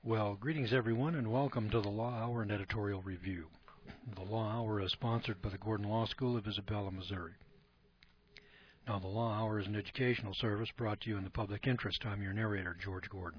Well, greetings everyone and welcome to the Law Hour and Editorial Review. The Law Hour is sponsored by the Gordon Law School of Isabella, Missouri. Now, the Law Hour is an educational service brought to you in the public interest. I'm your narrator, George Gordon.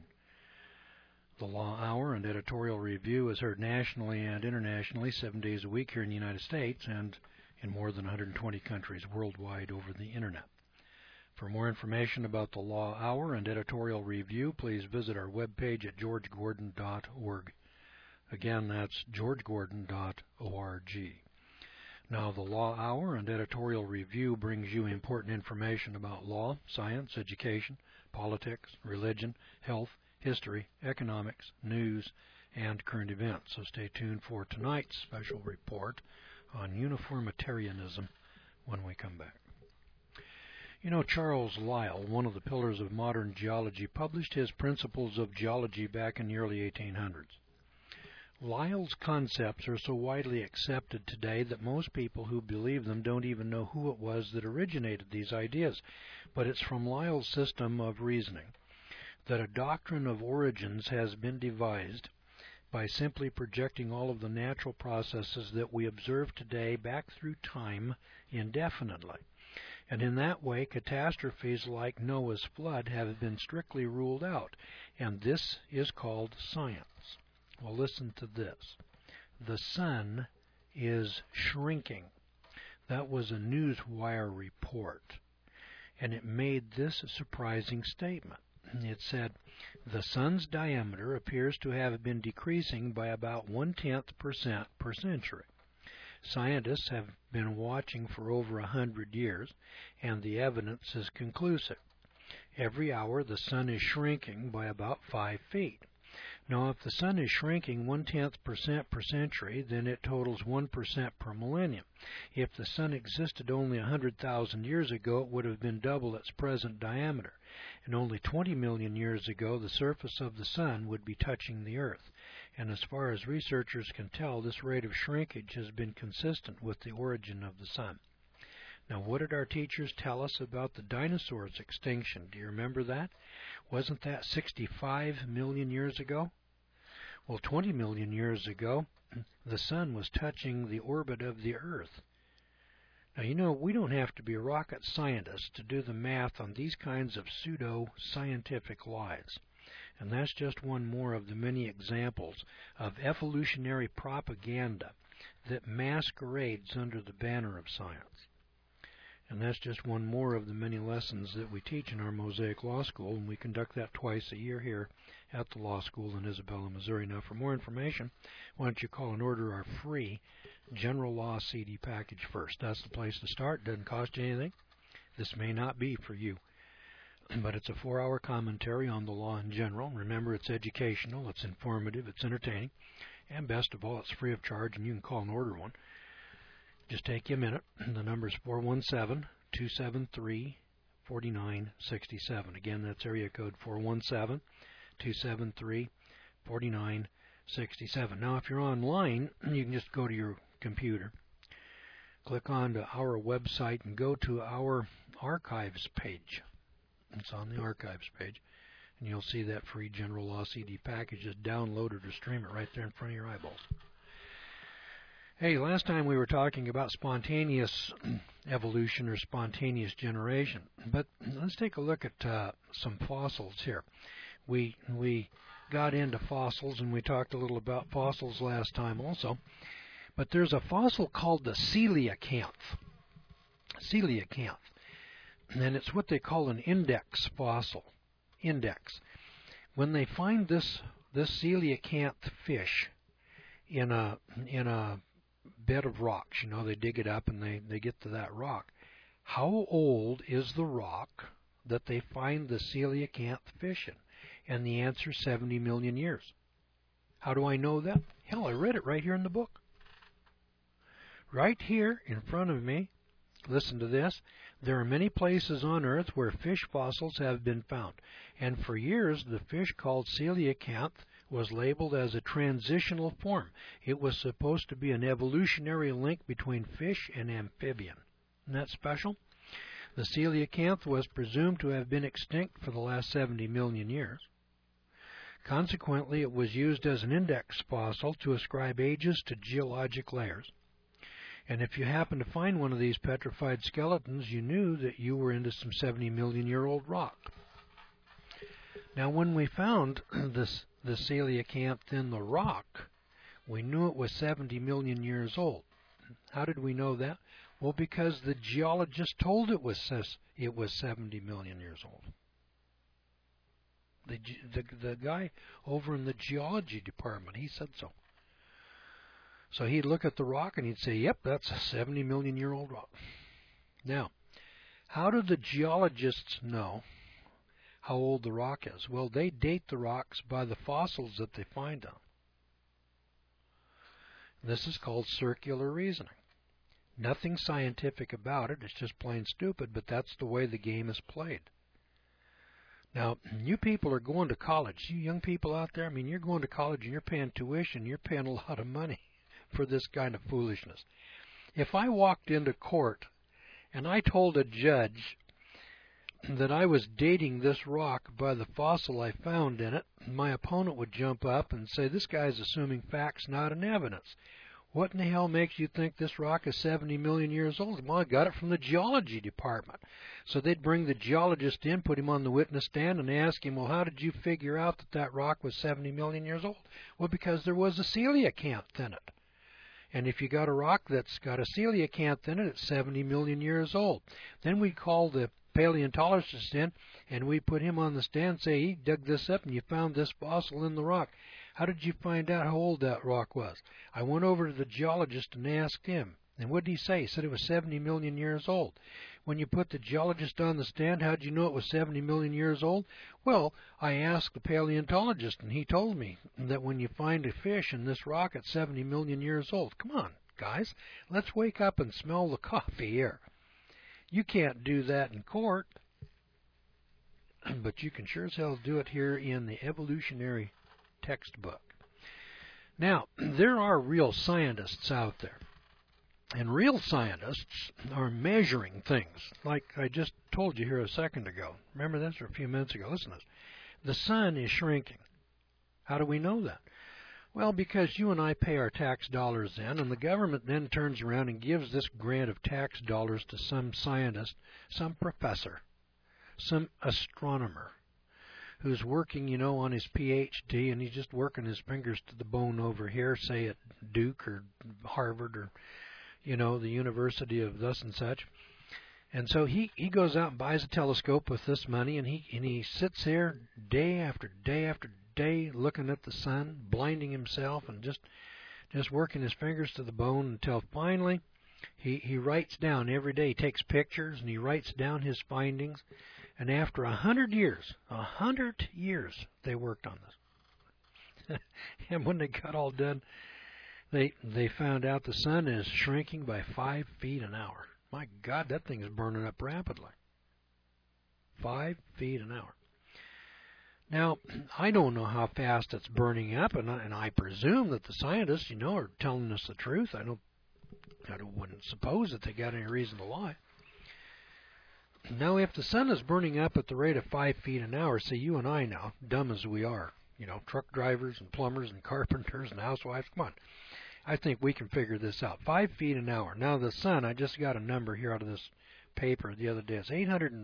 The Law Hour and Editorial Review is heard nationally and internationally 7 days a week here in the United States and in more than 120 countries worldwide over the Internet. For more information about the Law Hour and Editorial Review, please visit our webpage at georgegordon.org. Again, that's georgegordon.org. Now, the Law Hour and Editorial Review brings you important information about law, science, education, politics, religion, health, history, economics, news, and current events. So stay tuned for tonight's special report on uniformitarianism when we come back. You know, Charles Lyell, one of the pillars of modern geology, published his Principles of Geology back in the early 1800s. Lyell's concepts are so widely accepted today that most people who believe them don't even know who it was that originated these ideas. But it's from Lyell's system of reasoning that a doctrine of origins has been devised by simply projecting all of the natural processes that we observe today back through time indefinitely. And in that way, catastrophes like Noah's flood have been strictly ruled out, and this is called science. Well, listen to this. The sun is shrinking. That was a Newswire report, and it made this surprising statement. It said, the sun's diameter appears to have been decreasing by about 0.1% per century. Scientists have been watching for over 100 years, and the evidence is conclusive. Every hour, the sun is shrinking by about 5 feet. Now, if the sun is shrinking 0.1% per century, then it totals 1% per millennium. If the sun existed only 100,000 years ago, it would have been double its present diameter. And only 20 million years ago, the surface of the sun would be touching the earth. And as far as researchers can tell, this rate of shrinkage has been consistent with the origin of the sun. Now, what did our teachers tell us about the dinosaurs' extinction? Do you remember that? Wasn't that 65 million years ago? Well, 20 million years ago, the sun was touching the orbit of the earth. Now, you know, we don't have to be rocket scientists to do the math on these kinds of pseudo-scientific lies. And that's just one more of the many examples of evolutionary propaganda that masquerades under the banner of science. And that's just one more of the many lessons that we teach in our Mosaic Law School, and we conduct that twice a year here at the Law School in Isabella, Missouri. Now, for more information, why don't you call and order our free General Law CD package first. That's the place to start. Doesn't cost you anything. This may not be for you, but it's a 4-hour commentary on the law in general. Remember, it's educational, it's informative, it's entertaining, and best of all, it's free of charge, and you can call and order one. Just take you a minute. The number is 417-273-4967. Again, that's area code 417-273-4967. Now, if you're online, you can just go to your computer, click on to our website, and go to our archives page. It's on the archives page, and you'll see that free General Law CD package. Just download it or stream it right there in front of your eyeballs. Hey, last time we were talking about spontaneous evolution or spontaneous generation, but let's take a look at some fossils here. We got into fossils, and we talked a little about fossils last time also, but there's a fossil called the coelacanth. Coelacanth. And it's what they call an index fossil. Index. When they find this coelacanth fish in a bed of rocks, you know, they dig it up and they get to that rock. How old is the rock that they find the coelacanth fish in? And the answer is 70 million years. How do I know that? Hell, I read it right here in the book. Right here in front of me, listen to this. There are many places on Earth where fish fossils have been found. And for years, the fish called coelacanth was labeled as a transitional form. It was supposed to be an evolutionary link between fish and amphibian. Isn't that special? The coelacanth was presumed to have been extinct for the last 70 million years. Consequently, it was used as an index fossil to ascribe ages to geologic layers. And if you happened to find one of these petrified skeletons, you knew that you were into some 70-million-year-old rock. Now, when we found the coelacanth in the rock, we knew it was 70 million years old. How did we know that? Well, because the geologist told it was 70 million years old. The guy over in the geology department, he said so. So he'd look at the rock and he'd say, yep, that's a 70-million-year-old rock. Now, how do the geologists know how old the rock is? Well, they date the rocks by the fossils that they find on. This is called circular reasoning. Nothing scientific about it. It's just plain stupid, but that's the way the game is played. Now, you people are going to college. You young people out there, I mean, you're going to college and you're paying tuition. You're paying a lot of money for this kind of foolishness. If I walked into court and I told a judge that I was dating this rock by the fossil I found in it, my opponent would jump up and say, this guy's assuming facts, not an evidence. What in the hell makes you think this rock is 70 million years old? Well, I got it from the geology department. So they'd bring the geologist in, put him on the witness stand, and ask him, well, how did you figure out that that rock was 70 million years old? Well, because there was a coelacanth in it. And if you got a rock that's got a coelacanth in it, it's 70 million years old. Then we'd call the paleontologist in, and we put him on the stand and say, he dug this up and you found this fossil in the rock. How did you find out how old that rock was? I went over to the geologist and asked him. And what did he say? He said it was 70 million years old. When you put the geologist on the stand, how did you know it was 70 million years old? Well, I asked the paleontologist, and he told me that when you find a fish in this rock, it's 70 million years old. Come on, guys. Let's wake up and smell the coffee here. You can't do that in court, but you can sure as hell do it here in the evolutionary textbook. Now, there are real scientists out there. And real scientists are measuring things, like I just told you here a second ago. Remember this, or a few minutes ago? Listen to this. The sun is shrinking. How do we know that? Well, because you and I pay our tax dollars in, and the government then turns around and gives this grant of tax dollars to some scientist, some professor, some astronomer, who's working, you know, on his PhD, and he's just working his fingers to the bone over here, say at Duke or Harvard or, you know, the University of thus and such. And so he goes out and buys a telescope with this money, and he sits there day after day after day looking at the sun, blinding himself, and just working his fingers to the bone until finally he writes down every day. He takes pictures and he writes down his findings. And after 100 years, they worked on this. And when they got all done, they found out the sun is shrinking by 5 feet an hour. My God, that thing is burning up rapidly. 5 feet an hour. Now, I don't know how fast it's burning up, and I presume that the scientists, you know, are telling us the truth. I wouldn't suppose that they got any reason to lie. Now, if the sun is burning up at the rate of 5 feet an hour, say you and I now, dumb as we are, you know, truck drivers and plumbers and carpenters and housewives, come on. I think we can figure this out. 5 feet an hour. Now, the sun, I just got a number here out of this paper the other day. It's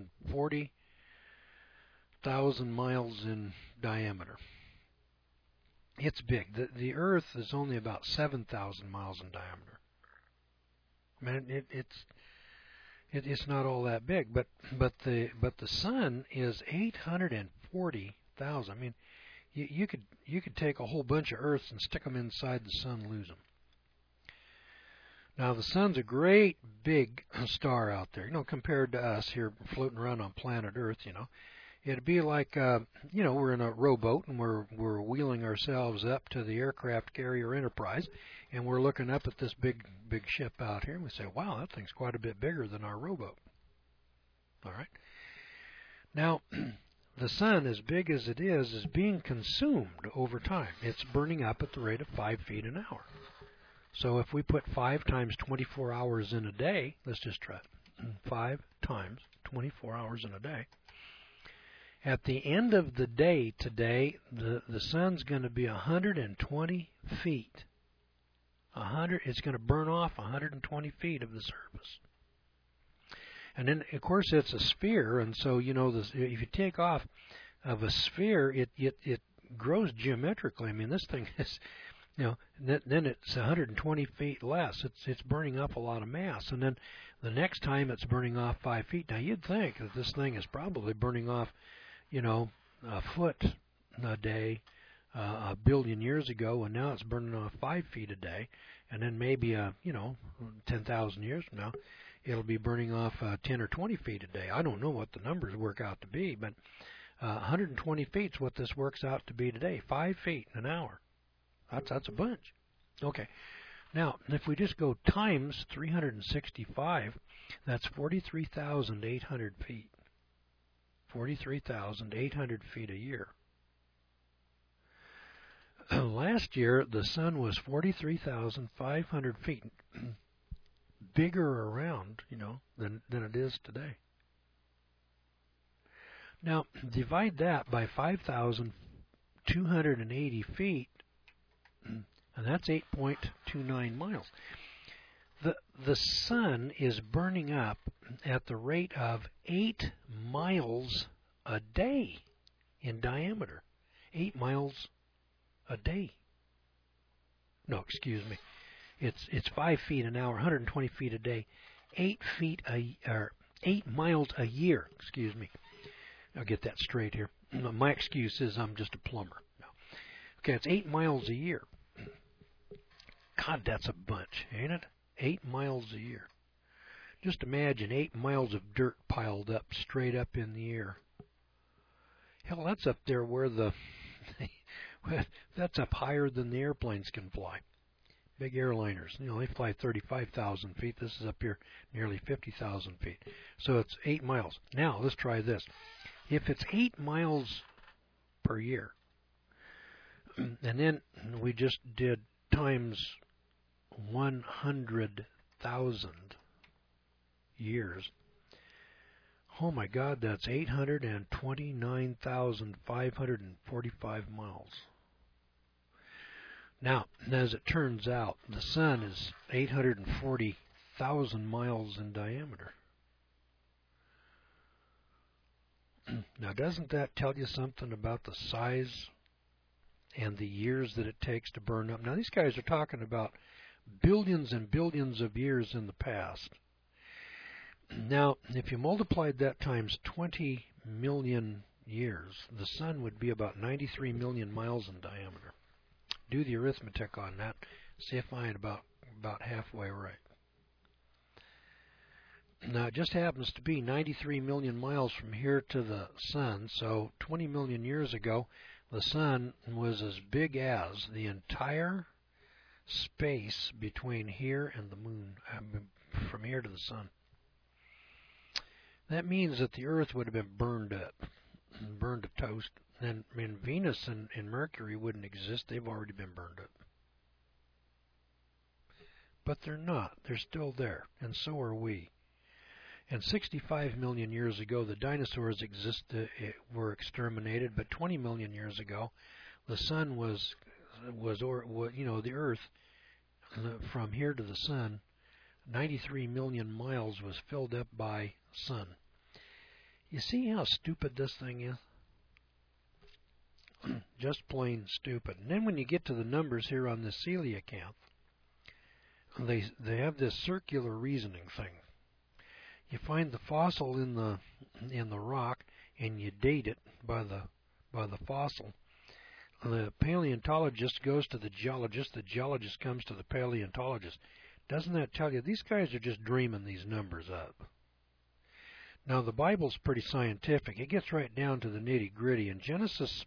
840,000 miles in diameter. It's big. The Earth is only about 7,000 miles in diameter. I mean, it's not all that big, but the sun is 840,000. I mean, you could take a whole bunch of Earths and stick them inside the sun, lose them. Now the sun's a great big star out there, you know, compared to us here floating around on planet Earth. You know, it'd be like you know, we're in a rowboat and we're wheeling ourselves up to the aircraft carrier Enterprise, and we're looking up at this big ship out here, and we say, wow, that thing's quite a bit bigger than our rowboat. All right. Now, the sun, as big as it is being consumed over time. It's burning up at the rate of 5 feet an hour. So if we put 5 times 24 hours in a day, let's just try it. 5 times 24 hours in a day. At the end of the day today, the sun's going to be 120 feet. It's going to burn off 120 feet of the surface. And then, of course, it's a sphere, and so, you know, if you take off of a sphere, it grows geometrically. I mean, this thing is, you know, then it's 120 feet less. It's burning up a lot of mass. And then the next time it's burning off 5 feet. Now, you'd think that this thing is probably burning off, you know, a foot a day a billion years ago, and now it's burning off 5 feet a day. And then maybe, you know, 10,000 years from now, it'll be burning off 10 or 20 feet a day. I don't know what the numbers work out to be, but 120 feet is what this works out to be today. 5 feet in an hour. That's a bunch. Okay. Now, if we just go times 365, that's 43,800 feet. 43,800 feet a year. Last year, the sun was 43,500 feet bigger around, you know, than it is today. Now, divide that by 5,280 feet, and that's 8.29 miles. The sun is burning up at the rate of 8 miles a day in diameter. 8 miles a day. No, excuse me. It's 5 feet an hour, 120 feet a day, 8 miles a year. Excuse me. I'll get that straight here. My excuse is I'm just a plumber. No. Okay, it's 8 miles a year. God, that's a bunch, ain't it? 8 miles a year. Just imagine 8 miles of dirt piled up straight up in the air. Hell, that's up there where that's up higher than the airplanes can fly. Big airliners, you know, they fly 35,000 feet. This is up here nearly 50,000 feet. So it's 8 miles. Now, let's try this. If it's 8 miles per year, and then we just did times 100,000 years, oh my God, that's 829,545 miles. Now, as it turns out, the sun is 840,000 miles in diameter. Now, doesn't that tell you something about the size and the years that it takes to burn up? Now, these guys are talking about billions and billions of years in the past. Now, if you multiplied that times 20 million years, the sun would be about 93 million miles in diameter. Do the arithmetic on that. See if I ain't about halfway right. Now, it just happens to be 93 million miles from here to the sun, so 20 million years ago, the sun was as big as the entire space between here and the moon, from here to the sun. That means that the Earth would have been burned up, burned to toast. And Venus and Mercury wouldn't exist. They've already been burned up. But they're not. They're still there, and so are we. And 65 million years ago, the dinosaurs were exterminated. But 20 million years ago, the sun was the Earth from here to the sun, 93 million miles was filled up by sun. You see how stupid this thing is? Just plain stupid. And then when you get to the numbers here on the coelacanth, they have this circular reasoning thing. You find the fossil in the rock and you date it by the fossil. The paleontologist goes to the geologist comes to the paleontologist. Doesn't that tell you these guys are just dreaming these numbers up? Now the Bible's pretty scientific. It gets right down to the nitty-gritty. In Genesis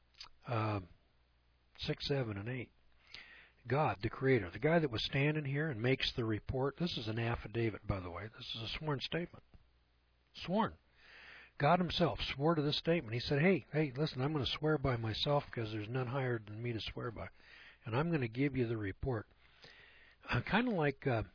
6, 7, and 8, God, the Creator, the guy that was standing here and makes the report. This is an affidavit, by the way. This is a sworn statement. Sworn. God himself swore to this statement. He said, hey, listen, I'm going to swear by myself because there's none higher than me to swear by. And I'm going to give you the report. It's kind of like a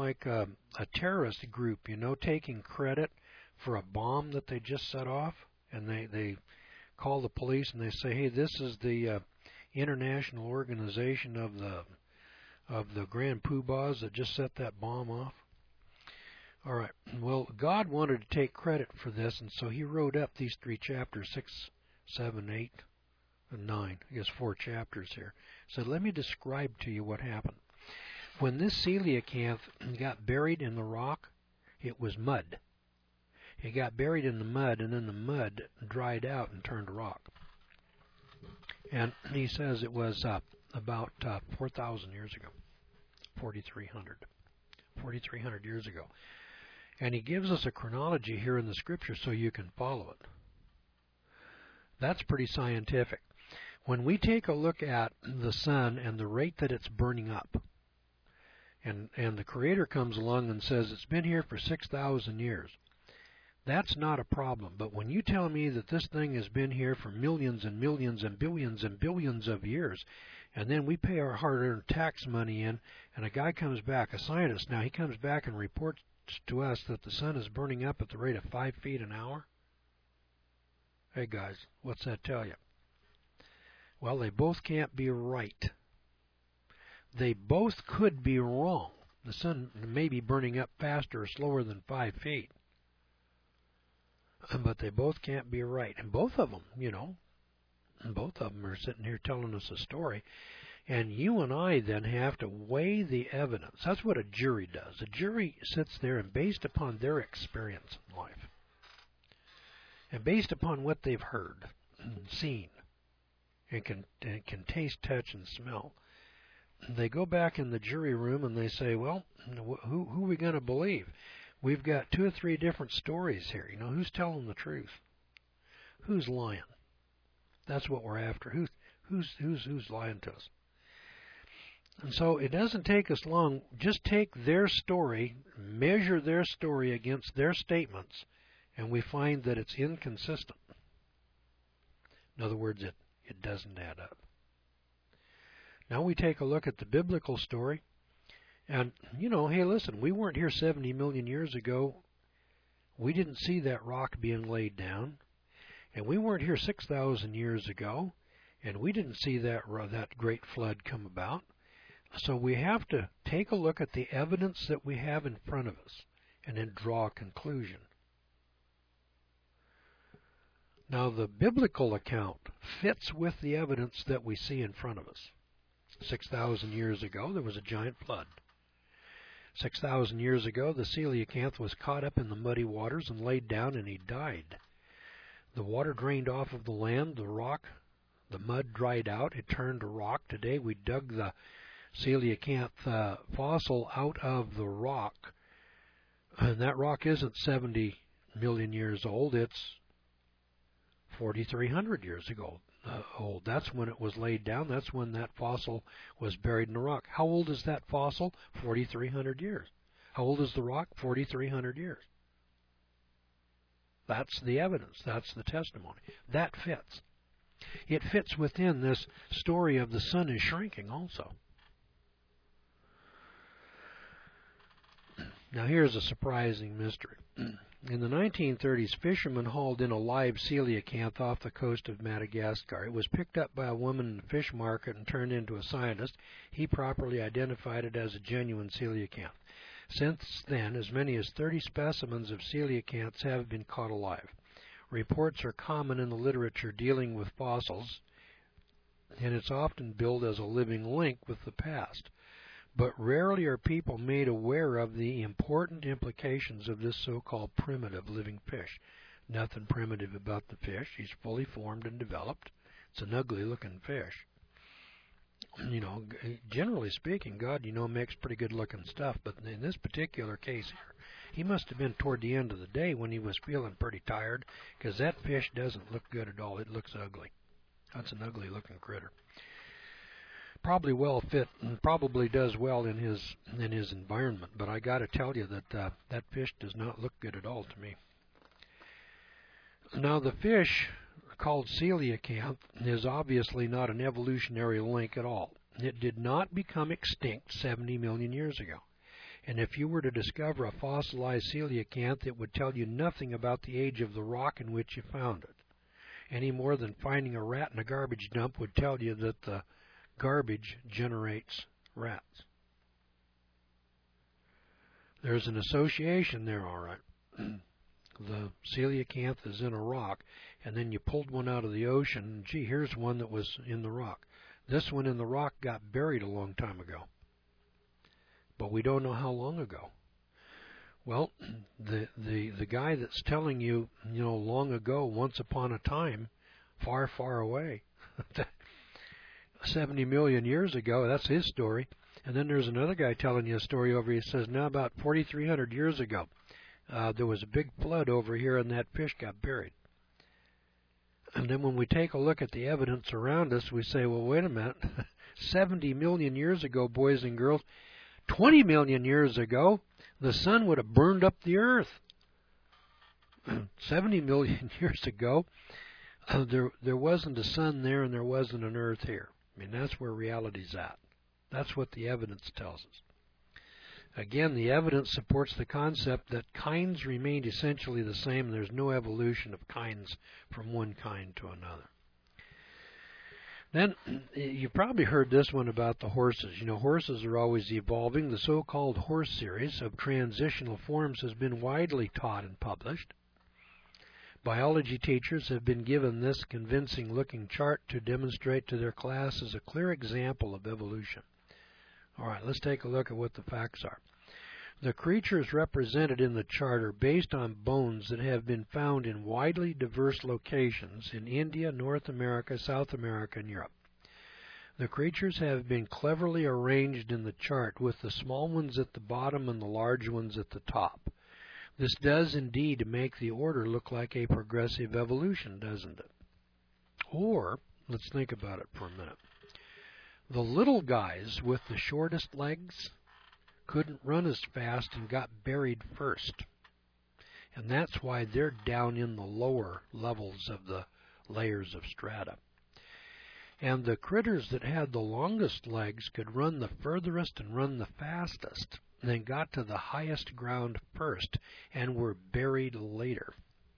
terrorist group, taking credit for a bomb that they just set off. and they call the police and they say, hey, this is the international organization of the Grand Poobahs that just set that bomb off. All right. Well, God wanted to take credit for this, and so he wrote up these 3 chapters, 6, 7, 8, and 9. I guess 4 chapters here. So let me describe to you what happened. When this coelacanth got buried in the rock, it was mud. It got buried in the mud, and then the mud dried out and turned to rock. And he says it was about 4,000 years ago, 4,300 years ago. And he gives us a chronology here in the Scripture so you can follow it. That's pretty scientific. When we take a look at the sun and the rate that it's burning up, and the Creator comes along and says it's been here for 6,000 years, that's not a problem. But when you tell me that this thing has been here for millions and millions and billions of years, and then we pay our hard-earned tax money in, and a guy comes back, a scientist now, he comes back and reports to us that the sun is burning up at the rate of 5 feet an hour? Hey guys, what's that tell you? Well, they both can't be right. They both could be wrong. The sun may be burning up faster or slower than 5 feet. But they both can't be right. And both of them, both of them are sitting here telling us a story. And you and I then have to weigh the evidence. That's what a jury does. A jury sits there and based upon their experience in life, and based upon what they've heard and seen, and can taste, touch, and smell, they go back in the jury room and they say, well, who are we going to believe? We've got 2 or 3 different stories here. Who's telling the truth? Who's lying? That's what we're after. Who's lying to us? And so it doesn't take us long. Just take their story, measure their story against their statements, and we find that it's inconsistent. In other words, it doesn't add up. Now we take a look at the biblical story. And, hey, listen, we weren't here 70 million years ago. We didn't see that rock being laid down. And we weren't here 6,000 years ago. And we didn't see that great flood come about. So we have to take a look at the evidence that we have in front of us and then draw a conclusion. Now, the biblical account fits with the evidence that we see in front of us. 6,000 years ago, there was a giant flood. 6,000 years ago, the coelacanth was caught up in the muddy waters and laid down, and he died. The water drained off of the land, the mud dried out, it turned to rock. Today we dug the coelacanth fossil out of the rock, and that rock isn't 70 million years old, it's 4,300 years ago. Old. That's when it was laid down. That's when that fossil was buried in the rock. How old is that fossil? 4,300 years. How old is the rock? 4,300 years. That's the evidence. That's the testimony. That fits. It fits within this story of the sun is shrinking also. Now here's a surprising mystery. In the 1930s, fishermen hauled in a live coelacanth off the coast of Madagascar. It was picked up by a woman in the fish market and turned into a scientist. He properly identified it as a genuine coelacanth. Since then, as many as 30 specimens of coelacanths have been caught alive. Reports are common in the literature dealing with fossils, and it's often billed as a living link with the past. But rarely are people made aware of the important implications of this so-called primitive living fish. Nothing primitive about the fish. He's fully formed and developed. It's an ugly-looking fish. Generally speaking, God, makes pretty good-looking stuff. But in this particular case here, he must have been toward the end of the day when he was feeling pretty tired, because that fish doesn't look good at all. It looks ugly. That's an ugly-looking critter. Probably well fit and probably does well in his environment, but I got to tell you that that fish does not look good at all to me. Now the fish called coelacanth is obviously not an evolutionary link at all. It did not become extinct 70 million years ago. And if you were to discover a fossilized coelacanth, it would tell you nothing about the age of the rock in which you found it. any more than finding a rat in a garbage dump would tell you that the garbage generates rats. There's an association there, all right. The coelacanth is in a rock, and then you pulled one out of the ocean, and gee, here's one that was in the rock. This one in the rock got buried a long time ago, but we don't know how long ago. Well, the guy that's telling you, long ago, once upon a time, far, far away, 70 million years ago, that's his story. And then there's another guy telling you a story over here. He says, now about 4,300 years ago, there was a big flood over here and that fish got buried. And then when we take a look at the evidence around us, we say, well, wait a minute, 70 million years ago, boys and girls, 20 million years ago, the sun would have burned up the earth. 70 million years ago, there wasn't a sun there and there wasn't an earth here. I mean, that's where reality's at. That's what the evidence tells us. Again, the evidence supports the concept that kinds remained essentially the same, and there's no evolution of kinds from one kind to another. Then, you've probably heard this one about the horses. Horses are always evolving. The so-called horse series of transitional forms has been widely taught and published. Biology teachers have been given this convincing-looking chart to demonstrate to their class as a clear example of evolution. All right, let's take a look at what the facts are. The creatures represented in the chart are based on bones that have been found in widely diverse locations in India, North America, South America, and Europe. The creatures have been cleverly arranged in the chart, with the small ones at the bottom and the large ones at the top. This does indeed make the order look like a progressive evolution, doesn't it? Or, let's think about it for a minute. The little guys with the shortest legs couldn't run as fast and got buried first. And that's why they're down in the lower levels of the layers of strata. And the critters that had the longest legs could run the furthest and run the fastest, and then got to the highest ground first and were buried later.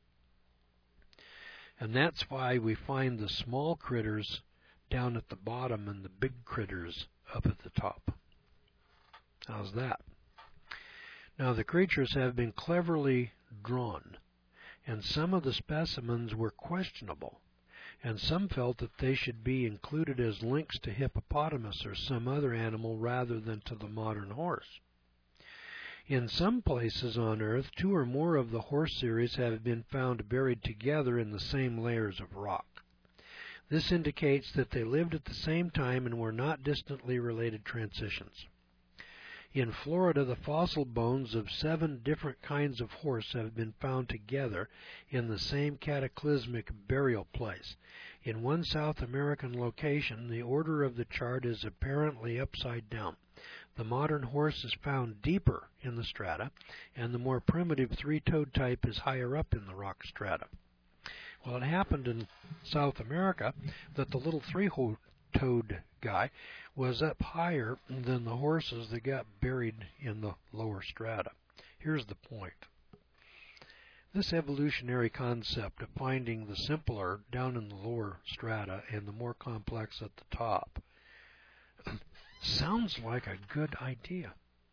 And that's why we find the small critters down at the bottom and the big critters up at the top. How's that? Now, the creatures have been cleverly drawn, and some of the specimens were questionable, and some felt that they should be included as links to hippopotamus or some other animal rather than to the modern horse. In some places on Earth, 2 or more of the horse series have been found buried together in the same layers of rock. This indicates that they lived at the same time and were not distantly related transitions. In Florida, the fossil bones of 7 different kinds of horse have been found together in the same cataclysmic burial place. In one South American location, the order of the chart is apparently upside down. The modern horse is found deeper in the strata, and the more primitive 3-toed type is higher up in the rock strata. Well, it happened in South America that the little 3-toed guy was up higher than the horses that got buried in the lower strata. Here's the point. This evolutionary concept of finding the simpler down in the lower strata and the more complex at the top sounds like a good idea.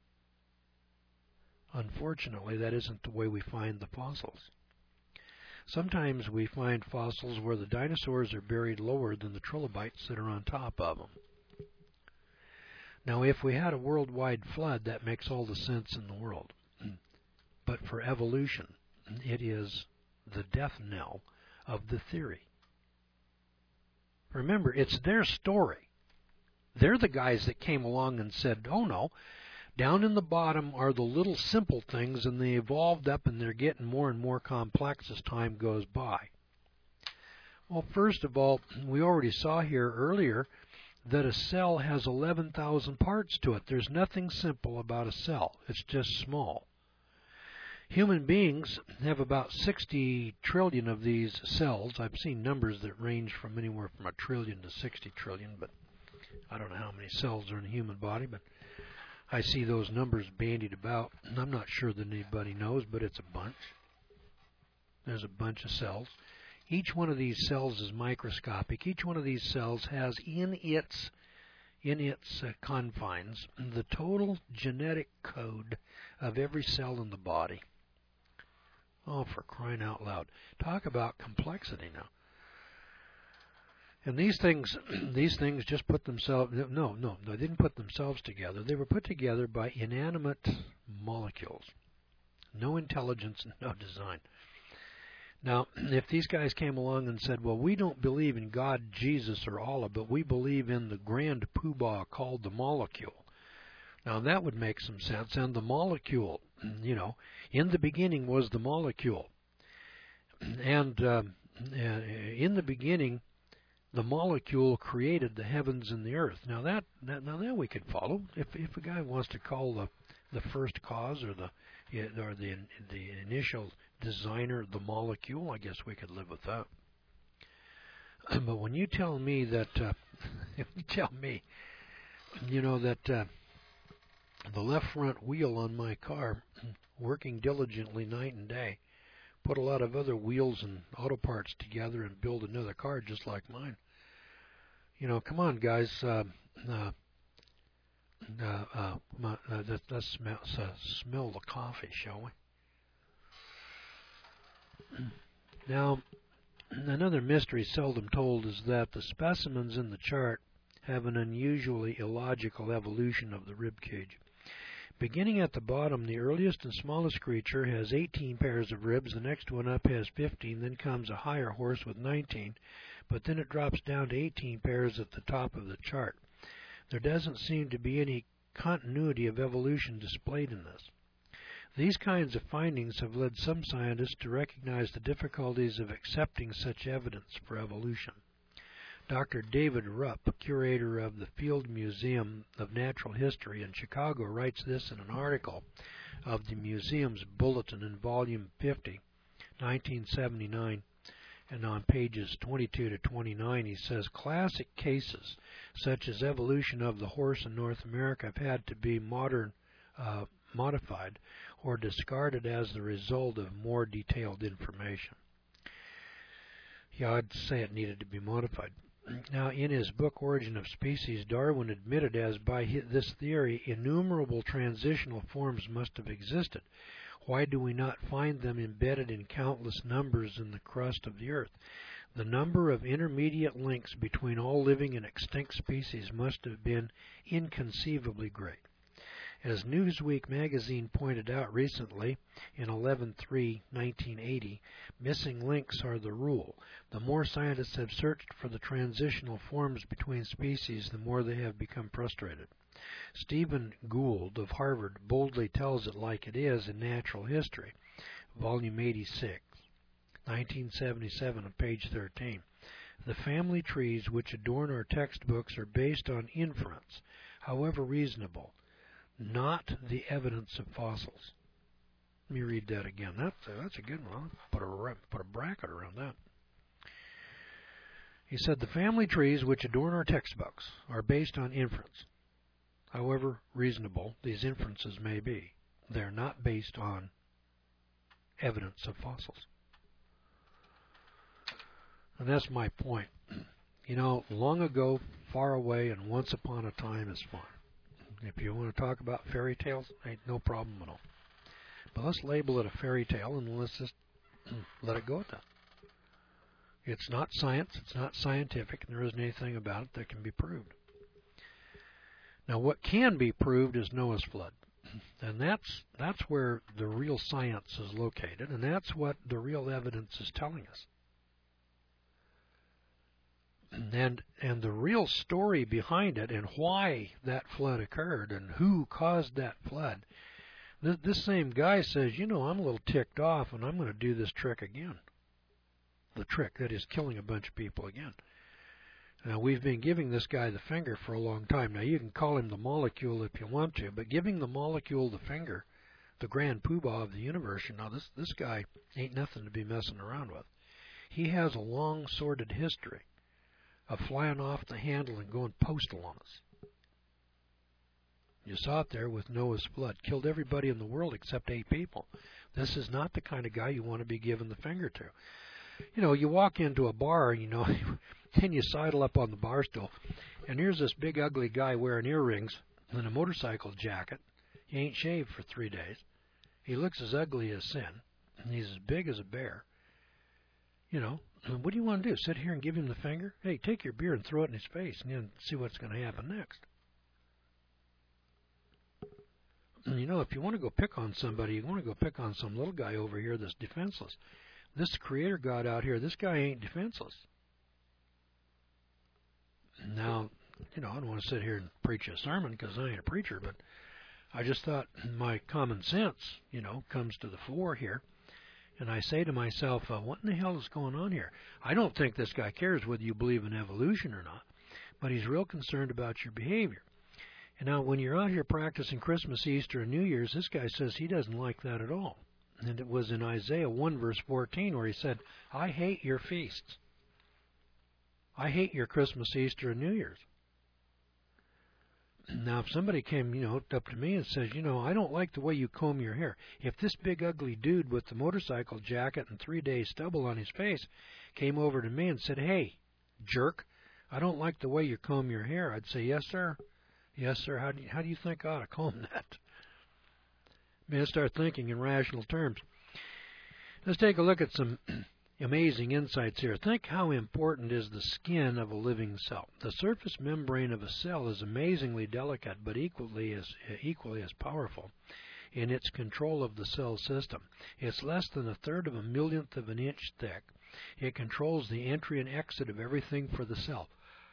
Unfortunately, that isn't the way we find the fossils. Sometimes we find fossils where the dinosaurs are buried lower than the trilobites that are on top of them. Now, if we had a worldwide flood, that makes all the sense in the world. But for evolution, it is the death knell of the theory. Remember, it's their story. They're the guys that came along and said, oh no, down in the bottom are the little simple things, and they evolved up and they're getting more and more complex as time goes by. Well, first of all, we already saw here earlier that a cell has 11,000 parts to it. There's nothing simple about a cell. It's just small. Human beings have about 60 trillion of these cells. I've seen numbers that range from anywhere from 1 trillion to 60 trillion, but I don't know how many cells are in the human body, but I see those numbers bandied about, and I'm not sure that anybody knows, but it's a bunch. There's a bunch of cells Each one of these cells is microscopic. Each one of these cells has in its confines the total genetic code of every cell in the body. Oh, for crying out loud. Talk about complexity now. And these things just put themselves, no, they didn't put themselves together. They were put together by inanimate molecules. No intelligence, no design. Now, if these guys came along and said, well, we don't believe in God, Jesus, or Allah, but we believe in the grand poobah called the molecule. Now, that would make some sense. And the molecule, in the beginning was the molecule. And in the beginning, the molecule created the heavens and the earth. Now that we could follow. If a guy wants to call the first cause or the initial designer the molecule, I guess we could live with that. But when you tell me that, that the left front wheel on my car, working diligently night and day, put a lot of other wheels and auto parts together and build another car just like mine. Come on, guys. Let's smell the coffee, shall we? Now, another mystery seldom told is that the specimens in the chart have an unusually illogical evolution of the rib cage. Beginning at the bottom, the earliest and smallest creature has 18 pairs of ribs, the next one up has 15, then comes a higher horse with 19, but then it drops down to 18 pairs at the top of the chart. There doesn't seem to be any continuity of evolution displayed in this. These kinds of findings have led some scientists to recognize the difficulties of accepting such evidence for evolution. Dr. David Rupp, curator of the Field Museum of Natural History in Chicago, writes this in an article of the museum's bulletin in Volume 50, 1979, and on pages 22 to 29, he says, classic cases such as evolution of the horse in North America have had to be modified or discarded as the result of more detailed information. Yeah, I'd say it needed to be modified. Now, in his book, Origin of Species, Darwin admitted as by this theory, innumerable transitional forms must have existed. Why do we not find them embedded in countless numbers in the crust of the earth? The number of intermediate links between all living and extinct species must have been inconceivably great. As Newsweek magazine pointed out recently in 11/3/1980, missing links are the rule. The more scientists have searched for the transitional forms between species, the more they have become frustrated. Stephen Gould of Harvard boldly tells it like it is in Natural History, Volume 86, 1977, on page 13. The family trees which adorn our textbooks are based on inference, however reasonable, not the evidence of fossils. Let me read that again. That's a good one. Put a bracket around that. He said, the family trees which adorn our textbooks are based on inference. However reasonable these inferences may be, they're not based on evidence of fossils. And that's my point. Long ago, far away, and once upon a time is fine. If you want to talk about fairy tales, ain't no problem at all. But let's label it a fairy tale and let's just let it go at that. It's not science, it's not scientific, and there isn't anything about it that can be proved. Now, what can be proved is Noah's flood. And that's where the real science is located, and that's what the real evidence is telling us. And the real story behind it and why that flood occurred and who caused that flood, this same guy says, I'm a little ticked off and I'm going to do this trick again. The trick, that is killing a bunch of people again. Now, we've been giving this guy the finger for a long time. Now, you can call him the molecule if you want to, but giving the molecule the finger, the grand poobah of the universe, this guy ain't nothing to be messing around with. He has a long, sordid history of flying off the handle and going postal on us. You saw it there with Noah's flood. Killed everybody in the world except 8 people. This is not the kind of guy you want to be giving the finger to. You walk into a bar, and you sidle up on the bar stool, and here's this big ugly guy wearing earrings and a motorcycle jacket. He ain't shaved for 3 days. He looks as ugly as sin, and he's as big as a bear. What do you want to do? Sit here and give him the finger? Hey, take your beer and throw it in his face and then see what's going to happen next. If you want to go pick on somebody, you want to go pick on some little guy over here that's defenseless. This Creator God out here, this guy ain't defenseless. Now, I don't want to sit here and preach a sermon because I ain't a preacher, but I just thought my common sense, comes to the fore here. And I say to myself, what in the hell is going on here? I don't think this guy cares whether you believe in evolution or not, but he's real concerned about your behavior. And now when you're out here practicing Christmas, Easter, and New Year's, this guy says he doesn't like that at all. And it was in Isaiah 1 verse 14 where he said, I hate your feasts. I hate your Christmas, Easter, and New Year's. Now, if somebody came, up to me and says, I don't like the way you comb your hair. If this big ugly dude with the motorcycle jacket and 3-day stubble on his face came over to me and said, hey, jerk, I don't like the way you comb your hair, I'd say, yes, sir. Yes, sir. How do you think I ought to comb that? I'd start thinking in rational terms. Let's take a look at some amazing insights here. Think how important is the skin of a living cell. The surface membrane of a cell is amazingly delicate, but equally as powerful in its control of the cell system. It's less than 1/3 of a millionth of an inch thick. It controls the entry and exit of everything for the cell.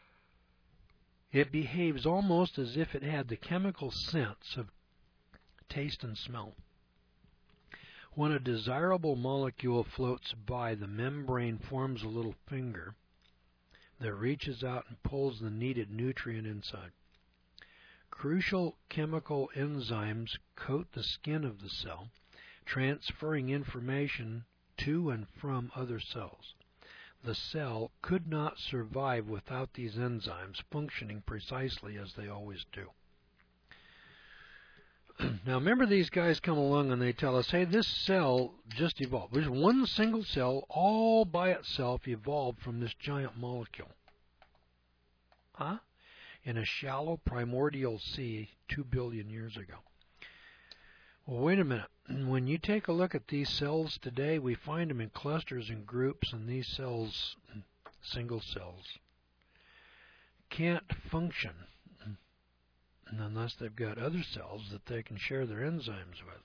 It behaves almost as if it had the chemical sense of taste and smell. When a desirable molecule floats by, the membrane forms a little finger that reaches out and pulls the needed nutrient inside. Crucial chemical enzymes coat the skin of the cell, transferring information to and from other cells. The cell could not survive without these enzymes functioning precisely as they always do. Now remember, these guys come along and they tell us, hey, this cell just evolved. There's one single cell all by itself evolved from this giant molecule. Huh? In a shallow primordial sea 2 billion years ago. Well, wait a minute. When you take a look at these cells today, we find them in clusters and groups, and these cells, single cells, can't function unless they've got other cells that they can share their enzymes with.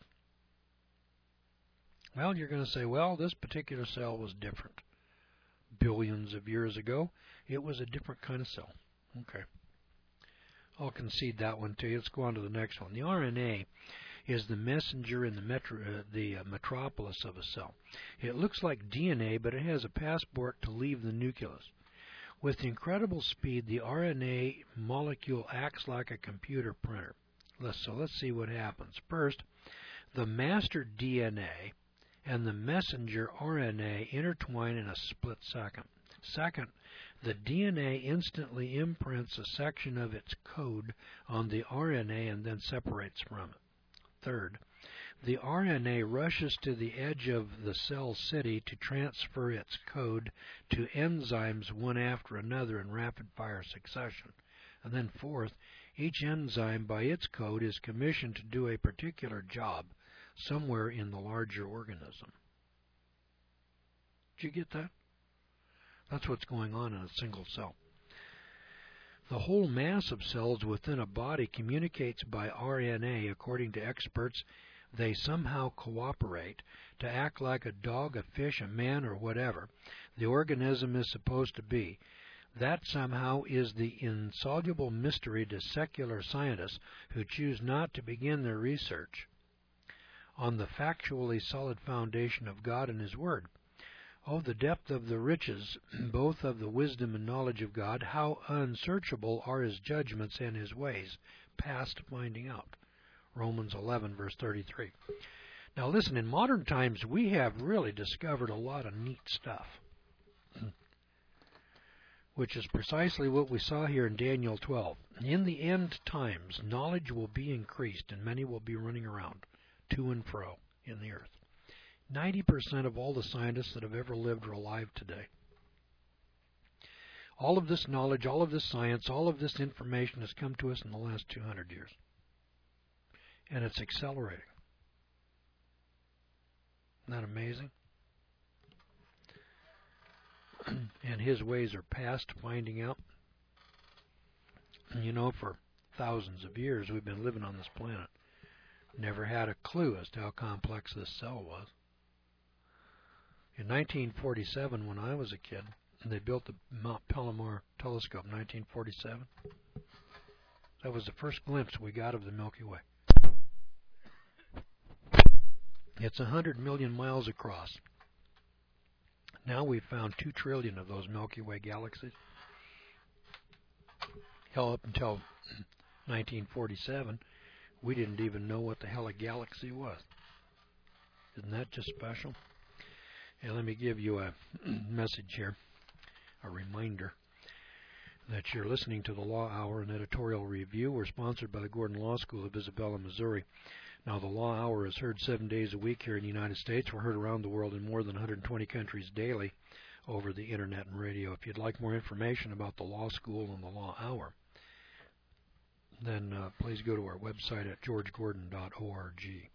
Well, you're going to say, well, this particular cell was different. Billions of years ago, it was a different kind of cell. Okay. I'll concede that one to you. Let's go on to the next one. The RNA is the messenger in the metropolis of a cell. It looks like DNA, but it has a passport to leave the nucleus. With incredible speed, the RNA molecule acts like a computer printer. Let's see what happens. First, the master DNA and the messenger RNA intertwine in a split second. Second, the DNA instantly imprints a section of its code on the RNA and then separates from it. Third, the RNA rushes to the edge of the cell city to transfer its code to enzymes one after another in rapid-fire succession. And then fourth, each enzyme by its code is commissioned to do a particular job somewhere in the larger organism. Did you get that? That's what's going on in a single cell. The whole mass of cells within a body communicates by RNA. According to experts, they somehow cooperate to act like a dog, a fish, a man, or whatever the organism is supposed to be. That somehow is the insoluble mystery to secular scientists who choose not to begin their research on the factually solid foundation of God and His Word. Oh, the depth of the riches, both of the wisdom and knowledge of God, how unsearchable are His judgments and His ways, past finding out. Romans 11, verse 33. Now listen, in modern times we have really discovered a lot of neat stuff, which is precisely what we saw here in Daniel 12. In the end times, knowledge will be increased and many will be running around to and fro in the earth. 90% of all the scientists that have ever lived are alive today. All of this knowledge, all of this science, all of this information has come to us in the last 200 years. And it's accelerating. Isn't that amazing? And his ways are past finding out. You know, for thousands of years we've been living on this planet. Never had a clue as to how complex this cell was. In 1947, when I was a kid, they built the Mount Palomar telescope in 1947. That was the first glimpse we got of the Milky Way. It's 100 million miles across. Now we've found 2 trillion of those Milky Way galaxies. Hell, up until 1947, we didn't even know what the hell a galaxy was. Isn't that just special? And let me give you a message here, a reminder that you're listening to the Law Hour, an editorial review. We're sponsored by the Gordon Law School of Isabella, Missouri. Now, the Law Hour is heard 7 days a week here in the United States. We're heard around the world in more than 120 countries daily over the Internet and radio. If you'd like more information about the Law School and the Law Hour, then please go to our website at georgegordon.org.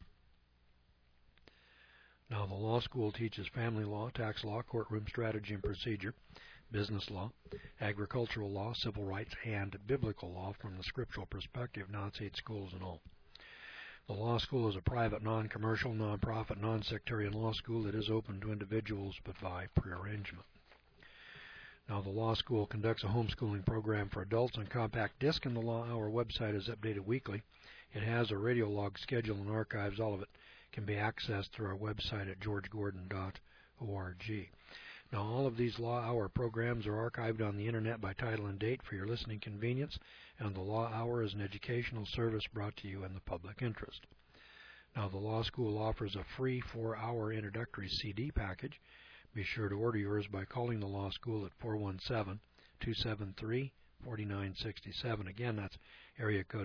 Now, the law school teaches family law, tax law, courtroom strategy and procedure, business law, agricultural law, civil rights, and biblical law from the scriptural perspective. Now, it's 8 schools in all. The law school is a private, non-commercial, non-profit, non-sectarian law school that is open to individuals but by prearrangement. Now, the law school conducts a homeschooling program for adults on compact disc, and the Law Hour website is updated weekly. It has a radio log schedule and archives. All of it can be accessed through our website at georgegordon.org. Now, all of these Law Hour programs are archived on the Internet by title and date for your listening convenience, and the Law Hour is an educational service brought to you in the public interest. Now, the law school offers a free 4-hour introductory CD package. Be sure to order yours by calling the law school at 417-273-4967. Again, that's area code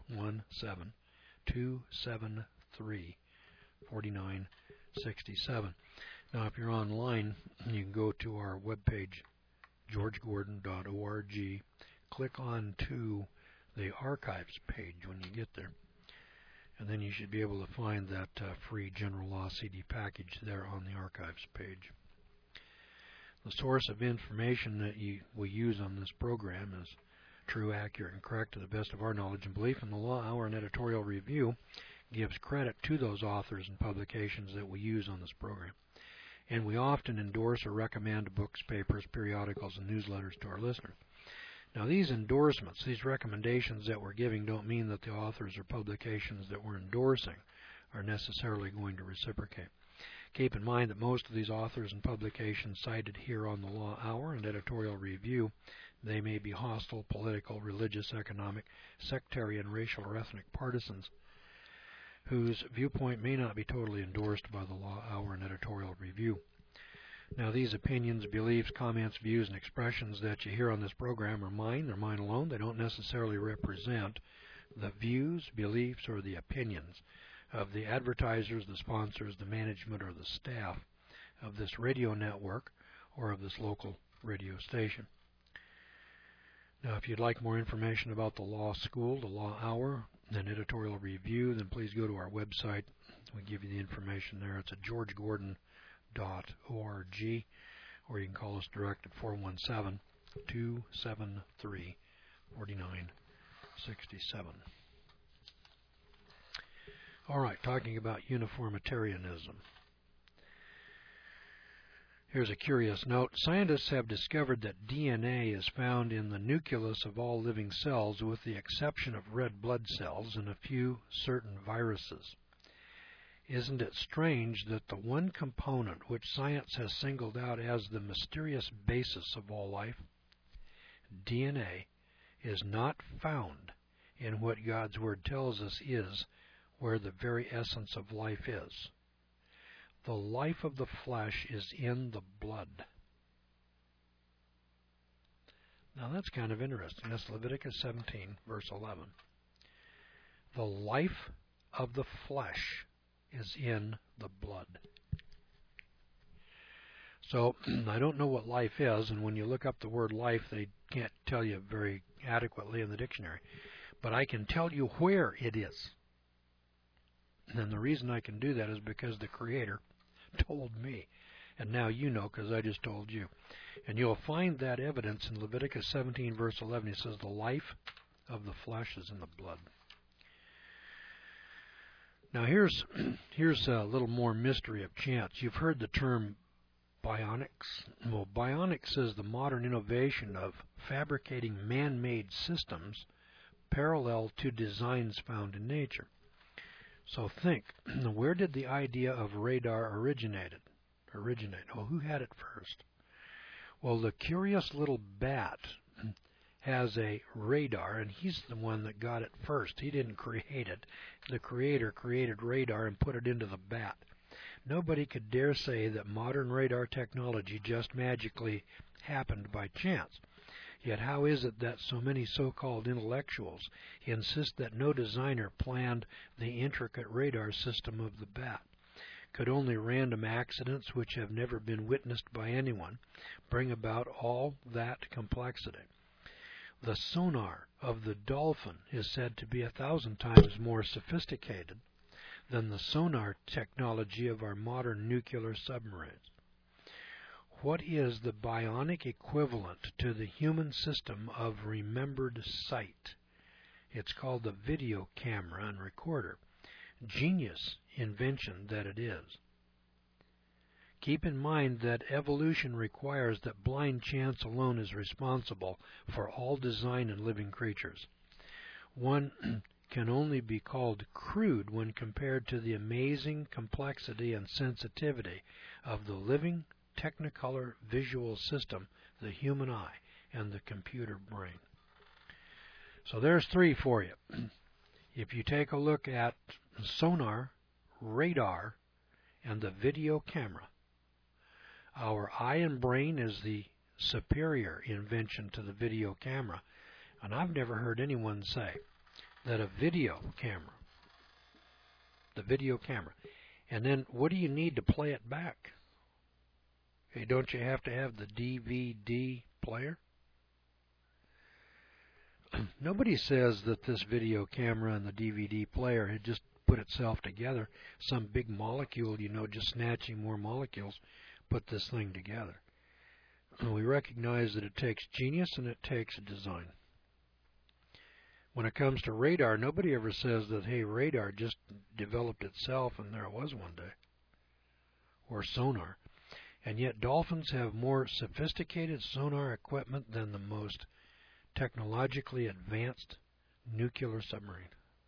417-273-4967. Now, if you're online, you can go to our webpage, georgegordon.org. Click on to the archives page when you get there. And then you should be able to find that free general law CD package there on the archives page. The source of information that we use on this program is true, accurate, and correct to the best of our knowledge and belief, and the Law Hour and editorial review gives credit to those authors and publications that we use on this program. And we often endorse or recommend books, papers, periodicals, and newsletters to our listeners. Now, these endorsements, these recommendations that we're giving don't mean that the authors or publications that we're endorsing are necessarily going to reciprocate. Keep in mind that most of these authors and publications cited here on the Law Hour and editorial review, they may be hostile, political, religious, economic, sectarian, racial, or ethnic partisans whose viewpoint may not be totally endorsed by the Law Hour and editorial review. Now, these opinions, beliefs, comments, views, and expressions that you hear on this program are mine. They're mine alone. They don't necessarily represent the views, beliefs, or the opinions of the advertisers, the sponsors, the management, or the staff of this radio network or of this local radio station. Now, if you'd like more information about the Law School, the Law Hour, and editorial review, then please go to our website. We give you the information there. It's at georgegordon.org, or you can call us direct at 417-273-4967. All right, talking about uniformitarianism. Here's a curious note. Scientists have discovered that DNA is found in the nucleus of all living cells, with the exception of red blood cells and a few certain viruses. Isn't it strange that the one component which science has singled out as the mysterious basis of all life, DNA, is not found in what God's Word tells us is where the very essence of life is? The life of the flesh is in the blood. Now that's kind of interesting. That's Leviticus 17, verse 11. The life of the flesh is in the blood. So I don't know what life is, and when you look up the word life, they can't tell you very adequately in the dictionary. But I can tell you where it is. And the reason I can do that is because the Creator told me. And now you know because I just told you. And you'll find that evidence in Leviticus 17, verse 11. It says, the life of the flesh is in the blood. Now here's a little more mystery of chance. You've heard the term bionics. Well, bionics is the modern innovation of fabricating man-made systems parallel to designs found in nature. So think, where did the idea of radar originate? Well, who had it first? Well, the curious little bat has a radar, and he's the one that got it first. He didn't create it. The Creator created radar and put it into the bat. Nobody could dare say that modern radar technology just magically happened by chance. Yet how is it that so many so-called intellectuals insist that no designer planned the intricate radar system of the bat? Could only random accidents, which have never been witnessed by anyone, bring about all that complexity? The sonar of the dolphin is said to be 1,000 times more sophisticated than the sonar technology of our modern nuclear submarines. What is the bionic equivalent to the human system of remembered sight? It's called the video camera and recorder. Genius invention that it is. Keep in mind that evolution requires that blind chance alone is responsible for all design in living creatures. One can only be called crude when compared to the amazing complexity and sensitivity of the living Technicolor visual system, the human eye, and the computer brain. So there's three for you. If you take a look at sonar, radar, and the video camera, our eye and brain is the superior invention to the video camera. And I've never heard anyone say that a video camera, and then what do you need to play it back? Hey, don't you have to have the DVD player? Nobody says that this video camera and the DVD player had just put itself together. Some big molecule, just snatching more molecules, put this thing together. And we recognize that it takes genius and it takes design. When it comes to radar, nobody ever says that, hey, radar just developed itself and there it was one day. Or sonar. And yet dolphins have more sophisticated sonar equipment than the most technologically advanced nuclear submarine.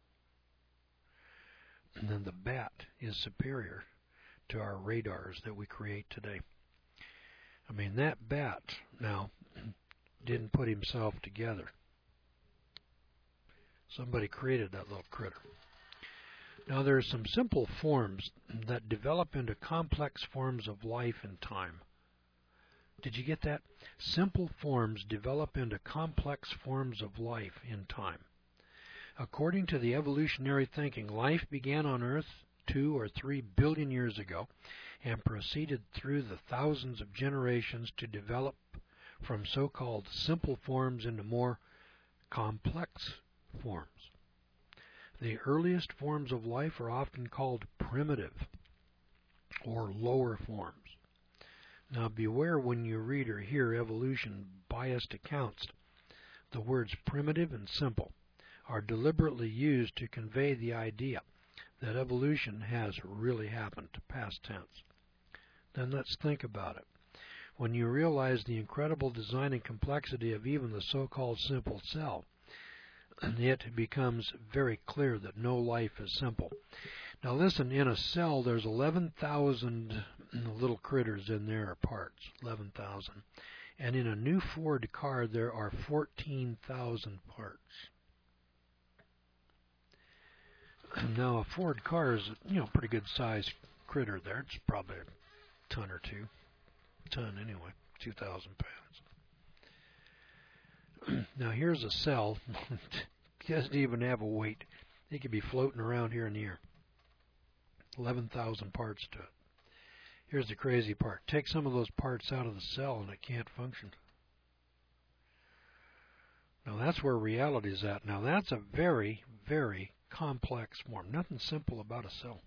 And then the bat is superior to our radars that we create today. I mean, that bat now didn't put himself together. Somebody created that little critter. Now there are some simple forms that develop into complex forms of life in time. Did you get that? Simple forms develop into complex forms of life in time. According to the evolutionary thinking, life began on Earth 2 or 3 billion years ago and proceeded through the thousands of generations to develop from so-called simple forms into more complex forms. The earliest forms of life are often called primitive or lower forms. Now beware when you read or hear evolution-biased accounts. The words primitive and simple are deliberately used to convey the idea that evolution has really happened, past tense. Then let's think about it. When you realize the incredible design and complexity of even the so-called simple cell, it becomes very clear that no life is simple. Now listen, in a cell there's 11,000 little critters in there, or parts, 11,000. And in a new Ford car there are 14,000 parts. Now a Ford car is, pretty good sized critter there. It's probably a ton or two. Ton anyway, 2,000 pounds. Now here's a cell. It doesn't even have a weight. It could be floating around here in the air. 11,000 parts to it. Here's the crazy part. Take some of those parts out of the cell and it can't function. Now that's where reality is at. Now that's a very, very complex form. Nothing simple about a cell.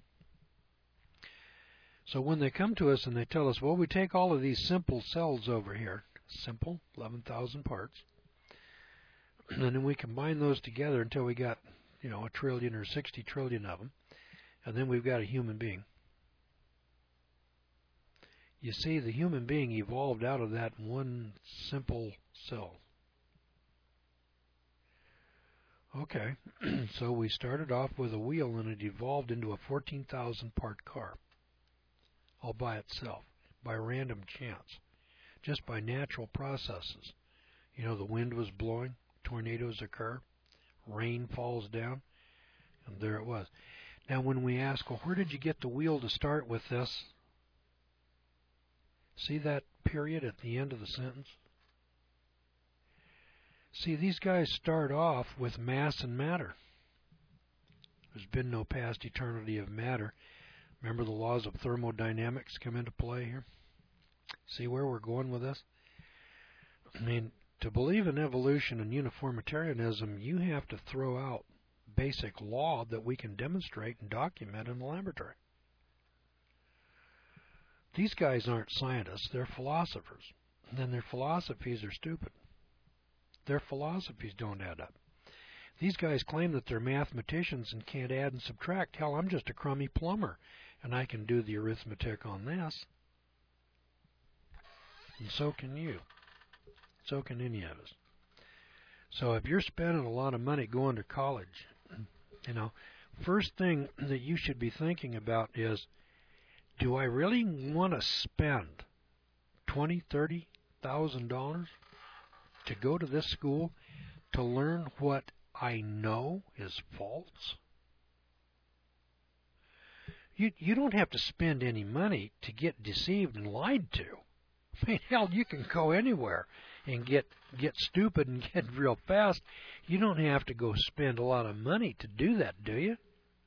So when they come to us and they tell us, well, we take all of these simple cells over here, simple, 11,000 parts, and then we combine those together until we got, a trillion or 60 trillion of them, and then we've got a human being. You see, the human being evolved out of that one simple cell. Okay, so we started off with a wheel and it evolved into a 14,000 part car, all by itself, by random chance, just by natural processes. The wind was blowing, tornadoes occur, rain falls down, and there it was. Now when we ask, well, where did you get the wheel to start with this? See that period at the end of the sentence? See, these guys start off with mass and matter. There's been no past eternity of matter. Remember the laws of thermodynamics come into play here? See where we're going with this? To believe in evolution and uniformitarianism, you have to throw out basic law that we can demonstrate and document in the laboratory. These guys aren't scientists, they're philosophers. And then their philosophies are stupid. Their philosophies don't add up. These guys claim that they're mathematicians and can't add and subtract. Hell, I'm just a crummy plumber, and I can do the arithmetic on this. And so can you. So can any of us. So if you're spending a lot of money going to college, first thing that you should be thinking about is, do I really want to spend $20,000, $30,000 to go to this school to learn what I know is false? You don't have to spend any money to get deceived and lied to. Hell, you can go anywhere and get stupid and get real fast. You don't have to go spend a lot of money to do that, do you?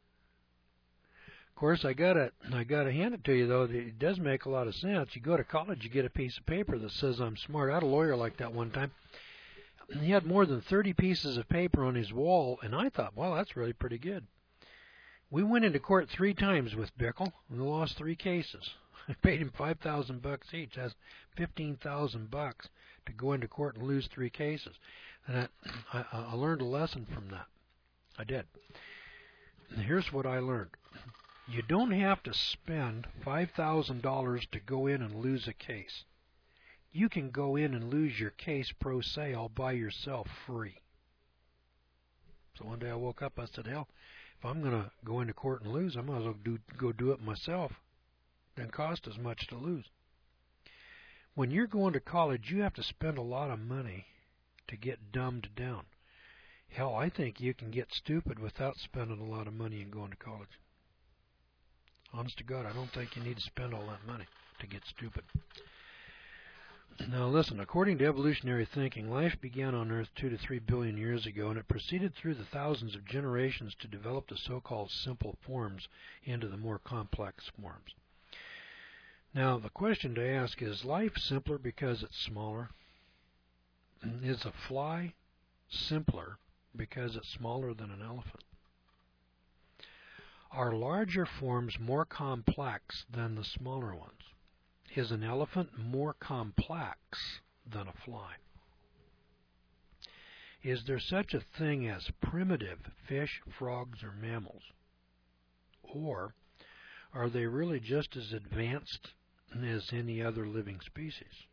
Of course, I gotta hand it to you, though, that it does make a lot of sense. You go to college, you get a piece of paper that says I'm smart. I had a lawyer like that one time. He had more than 30 pieces of paper on his wall, and I thought, well, that's really pretty good. We went into court 3 times with Bickle, and we lost 3 cases. I paid him $5,000 each. That's $15,000 to go into court and lose 3 cases. And I learned a lesson from that. I did. And here's what I learned. You don't have to spend $5,000 to go in and lose a case. You can go in and lose your case pro se all by yourself free. So one day I woke up, I said, hell, if I'm going to go into court and lose, I might as well go do it myself. It doesn't cost as much to lose. When you're going to college, you have to spend a lot of money to get dumbed down. Hell, I think you can get stupid without spending a lot of money and going to college. Honest to God, I don't think you need to spend all that money to get stupid. Now listen, according to evolutionary thinking, life began on Earth 2 to 3 billion years ago, and it proceeded through the thousands of generations to develop the so-called simple forms into the more complex forms. Now the question to ask is life simpler because it's smaller? Is a fly simpler because it's smaller than an elephant? Are larger forms more complex than the smaller ones? Is an elephant more complex than a fly? Is there such a thing as primitive fish, frogs, or mammals? Or are they really just as advanced as any other living species?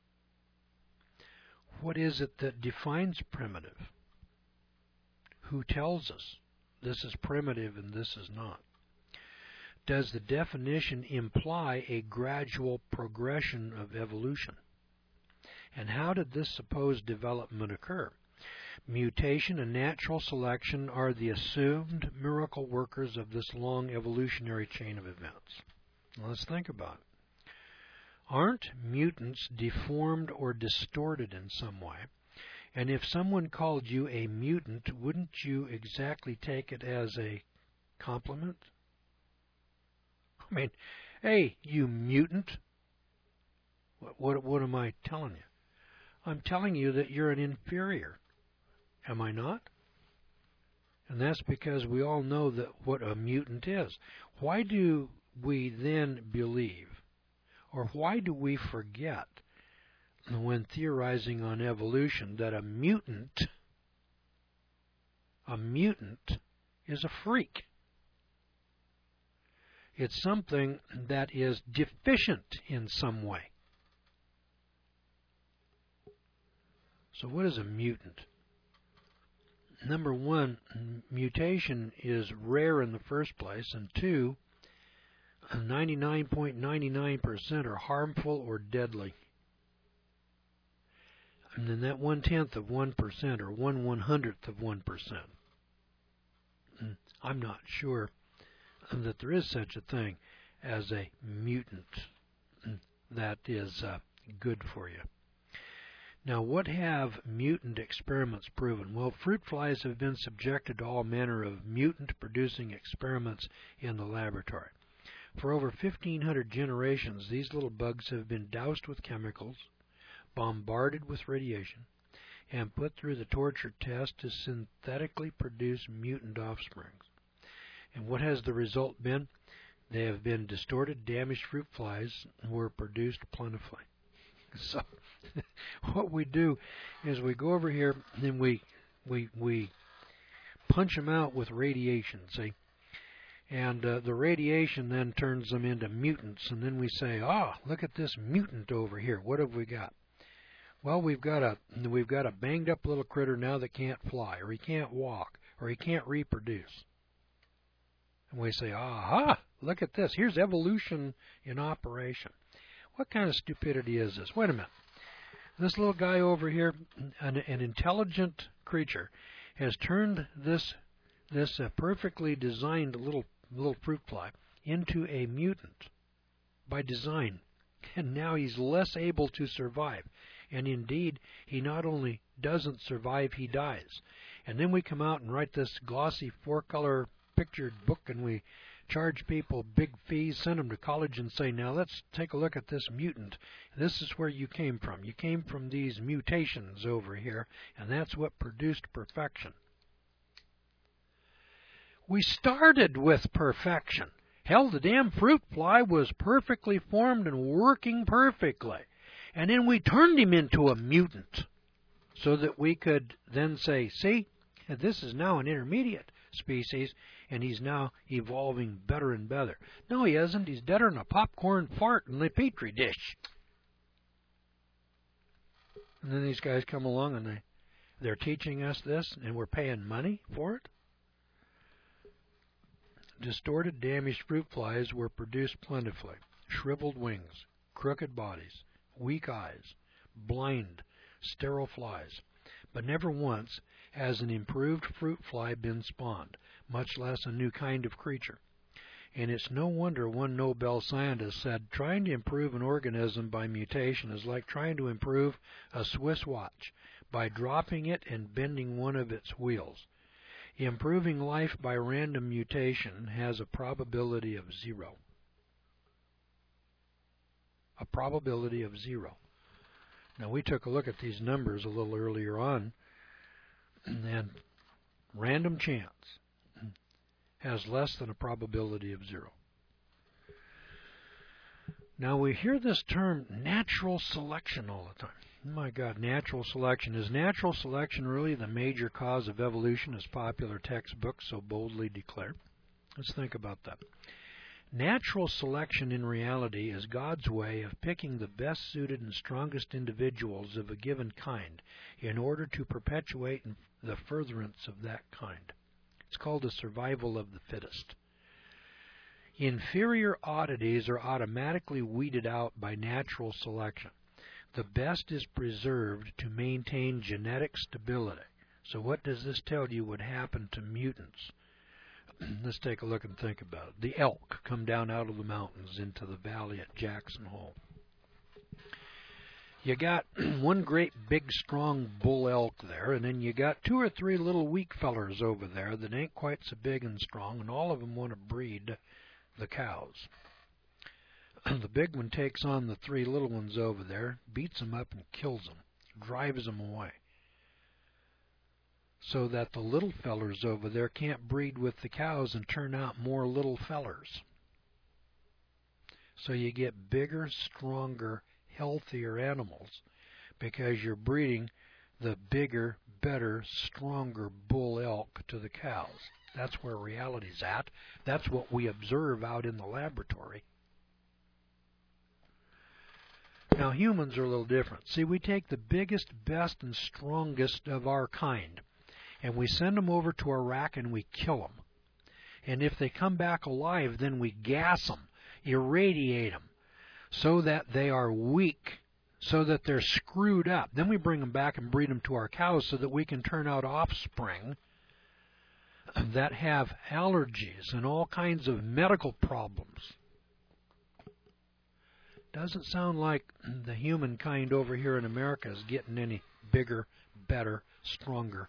What is it that defines primitive? Who tells us this is primitive and this is not? Does the definition imply a gradual progression of evolution? And how did this supposed development occur? Mutation and natural selection are the assumed miracle workers of this long evolutionary chain of events. Let's think about it. Aren't mutants deformed or distorted in some way? And if someone called you a mutant, wouldn't you exactly take it as a compliment? I mean, Hey, you mutant. What am I telling you? I'm telling you that you're an inferior. Am I not? And that's because we all know that what a mutant is. Why do we then believe, or why do we forget when theorizing on evolution that a mutant is a freak? It's something that is deficient in some way. So what is a mutant? Number one, mutation is rare in the first place, and two, 99.99% are harmful or deadly. And then that 1/10 of 1% or 1/100th of 1%. I'm not sure that there is such a thing as a mutant that is good for you. Now, what have mutant experiments proven? Well, fruit flies have been subjected to all manner of mutant-producing experiments in the laboratory. For over 1,500 generations, these little bugs have been doused with chemicals, bombarded with radiation, and put through the torture test to synthetically produce mutant offsprings. And what has the result been? They have been distorted, damaged fruit flies and were produced plentifully. So what we do is we go over here and we punch them out with radiation, see? And the radiation then turns them into mutants, and then we say, look at this mutant over here. What have we got? Well, we've got a banged up little critter now that can't fly, or he can't walk, or he can't reproduce. And we say, aha, look at this. Here's evolution in operation. What kind of stupidity is this? Wait a minute. This little guy over here, an intelligent creature, has turned this perfectly designed little fruit fly into a mutant by design. And now he's less able to survive. And indeed, he not only doesn't survive, he dies. And then we come out and write this glossy four-color pictured book, and we charge people big fees, send them to college, and say, now let's take a look at this mutant. This is where you came from. You came from these mutations over here, and that's what produced perfection. We started with perfection. Hell, the damn fruit fly was perfectly formed and working perfectly. And then we turned him into a mutant so that we could then say, see, this is now an intermediate species, and he's now evolving better and better. No, he isn't. He's deader than a popcorn fart in the Petri dish. And then these guys come along and they're teaching us this, and we're paying money for it. Distorted, damaged fruit flies were produced plentifully. Shriveled wings, crooked bodies, weak eyes, blind, sterile flies. But never once has an improved fruit fly been spawned, much less a new kind of creature. And it's no wonder one Nobel scientist said, trying to improve an organism by mutation is like trying to improve a Swiss watch by dropping it and bending one of its wheels. Improving life by random mutation has a probability of 0. A probability of 0. Now, we took a look at these numbers a little earlier on, and random chance has less than a probability of 0. Now, we hear this term natural selection all the time. Oh my God, natural selection. Is natural selection really the major cause of evolution, as popular textbooks so boldly declare? Let's think about that. Natural selection in reality is God's way of picking the best suited and strongest individuals of a given kind in order to perpetuate the furtherance of that kind. It's called the survival of the fittest. Inferior oddities are automatically weeded out by natural selection. The best is preserved to maintain genetic stability. So what does this tell you would happen to mutants? Let's take a look and think about it. The elk come down out of the mountains into the valley at Jackson Hole. You got one great big strong bull elk there, and then you got 2 or 3 little weak fellers over there that ain't quite so big and strong, and all of them want to breed the cows. The big one takes on the 3 little ones over there, beats them up and kills them, drives them away, so that the little fellers over there can't breed with the cows and turn out more little fellers. So you get bigger, stronger, healthier animals because you're breeding the bigger, better, stronger bull elk to the cows. That's where reality's at. That's what we observe out in the laboratory. Now, humans are a little different. See, we take the biggest, best, and strongest of our kind, and we send them over to Iraq and we kill them. And if they come back alive, then we gas them, irradiate them, so that they are weak, so that they're screwed up. Then we bring them back and breed them to our cows so that we can turn out offspring that have allergies and all kinds of medical problems. Doesn't sound like the humankind over here in America is getting any bigger, better, stronger.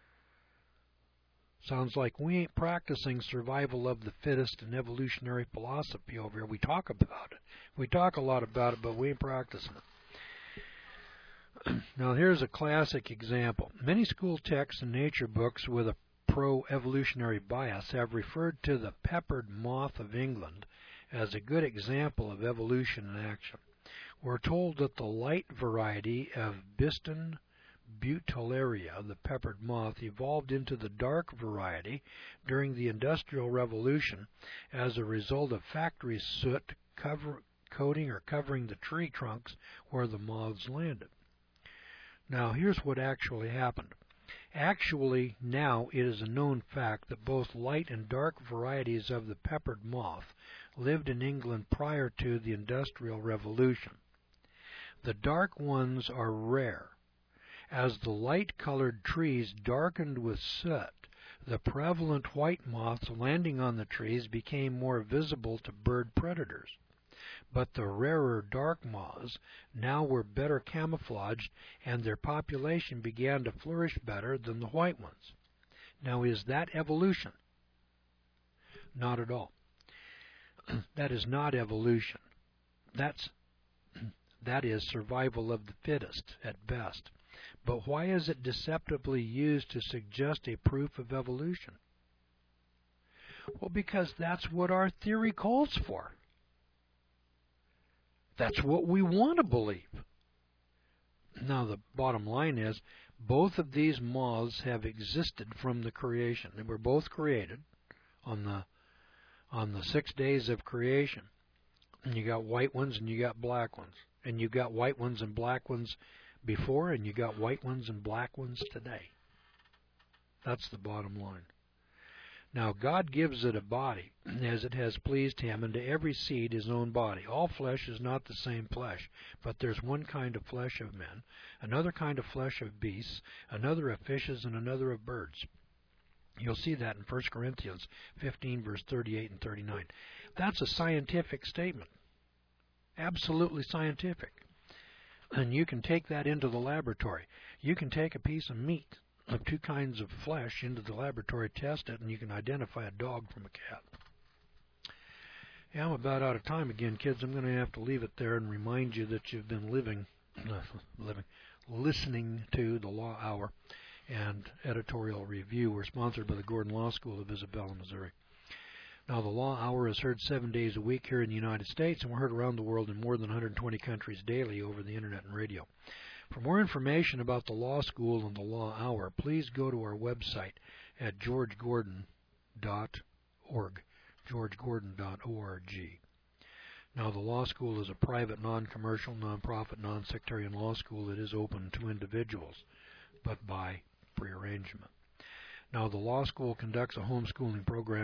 Sounds like we ain't practicing survival of the fittest and evolutionary philosophy over here. We talk about it. We talk a lot about it, but we ain't practicing it. Now here's a classic example. Many school texts and nature books with a pro-evolutionary bias have referred to the peppered moth of England as a good example of evolution in action. We're told that the light variety of Biston butyllaria, the peppered moth, evolved into the dark variety during the Industrial Revolution as a result of factory soot coating or covering the tree trunks where the moths landed. Now, here's what actually happened. Actually, now it is a known fact that both light and dark varieties of the peppered moth lived in England prior to the Industrial Revolution. The dark ones are rare. As the light-colored trees darkened with soot, the prevalent white moths landing on the trees became more visible to bird predators. But the rarer dark moths now were better camouflaged, and their population began to flourish better than the white ones. Now, is that evolution? Not at all. That is not evolution. That is survival of the fittest at best. But why is it deceptively used to suggest a proof of evolution? Well, because that's what our theory calls for. That's what we want to believe. Now, the bottom line is, both of these moths have existed from the creation. They were both created on the 6 days of creation. And you got white ones and you got black ones. And you got white ones and black ones before, and you got white ones and black ones today. That's the bottom line. Now, God gives it a body, as it has pleased him, and to every seed his own body. All flesh is not the same flesh, but there's one kind of flesh of men, another kind of flesh of beasts, another of fishes, and another of birds. You'll see that in 1 Corinthians 15, verse 38 and 39. That's a scientific statement. Absolutely scientific. And you can take that into the laboratory. You can take a piece of meat of 2 kinds of flesh into the laboratory, test it, and you can identify a dog from a cat. Yeah, I'm about out of time again, kids. I'm going to have to leave it there and remind you that you've been listening to the Law Hour and editorial review. We're sponsored by the Gordon Law School of Isabella, Missouri. Now, the Law Hour is heard 7 days a week here in the United States, and we're heard around the world in more than 120 countries daily over the Internet and radio. For more information about the Law School and the Law Hour, please go to our website at georgegordon.org, georgegordon.org. Now, the Law School is a private, non-commercial, non-profit, non-sectarian law school that is open to individuals, but by prearrangement. Now, the Law School conducts a homeschooling program